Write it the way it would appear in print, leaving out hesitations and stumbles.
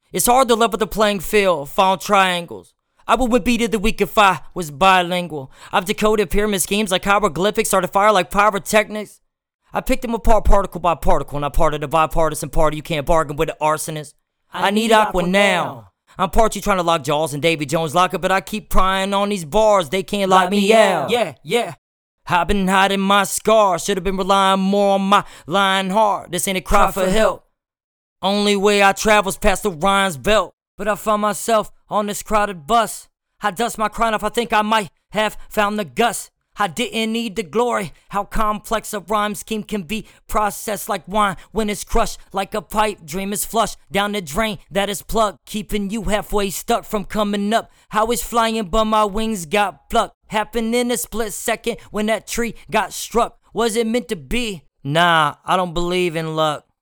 It's hard to level the playing field, found triangles. I would beat it the week if I was bilingual. I've decoded pyramid schemes like hieroglyphics, started fire like pyrotechnics. I picked them apart particle by particle, not part of the bipartisan party. You can't bargain with the arsonist. I need aqua now. I'm partly trying to lock jaws and Davy Jones lock up, but I keep prying on these bars, they can't lock me out. Yeah. I've been hiding my scars, should've been relying more on my lying heart. This ain't a cry for help. Only way I travel's past the Rhine's belt. But I found myself on this crowded bus. I dust my crown off, I think I might have found the guts. I didn't need the glory. How complex a rhyme scheme can be processed like wine when it's crushed like a pipe dream is flushed down the drain that is plugged, keeping you halfway stuck from coming up. I was flying but my wings got plucked. Happened in a split second when that tree got struck. Was it meant to be? Nah, I don't believe in luck.